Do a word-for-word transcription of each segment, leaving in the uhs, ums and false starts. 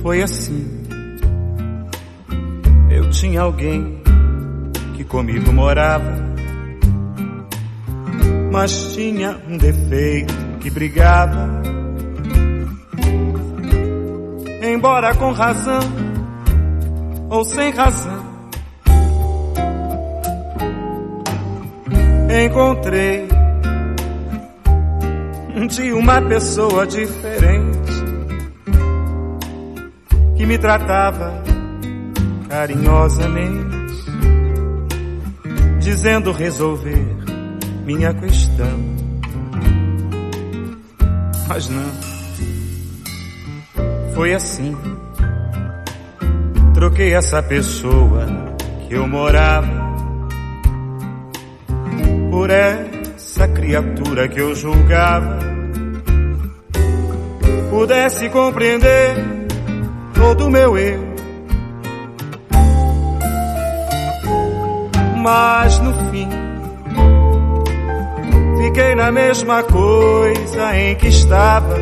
Foi assim. Eu tinha alguém que comigo morava, mas tinha um defeito que brigava. Embora com razão ou sem razão, encontrei de uma pessoa diferente que me tratava carinhosamente, dizendo resolver minha questão. Mas não, foi assim. Troquei essa pessoa que eu morava por essa criatura que eu julgava pudesse compreender todo o meu eu. Mas no fim fiquei na mesma coisa em que estava,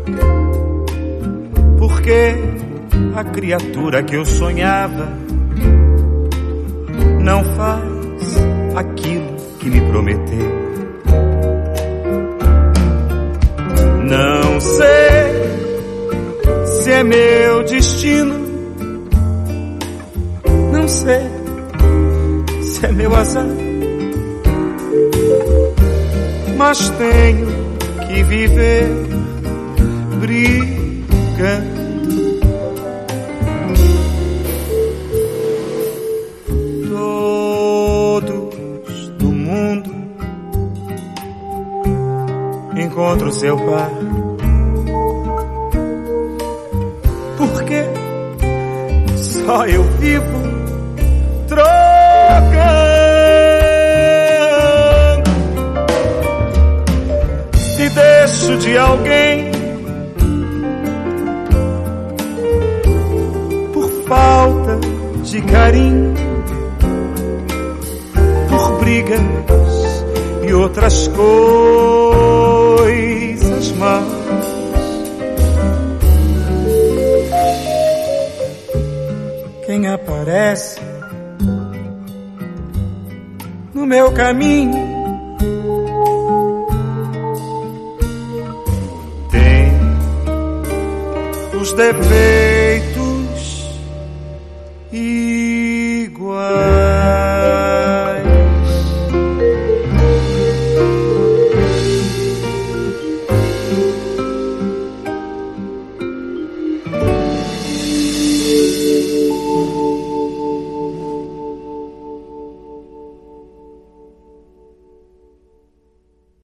porque a criatura que eu sonhava não faz aquilo que me prometeu. Não sei se é meu destino, não sei se é meu azar, mas tenho que viver brigando. Todos do mundo encontram seu par, porque só eu vivo trocando. E deixo de alguém por falta de carinho, por brigas e outras coisas más. Quem aparece no meu caminho tem os defeitos e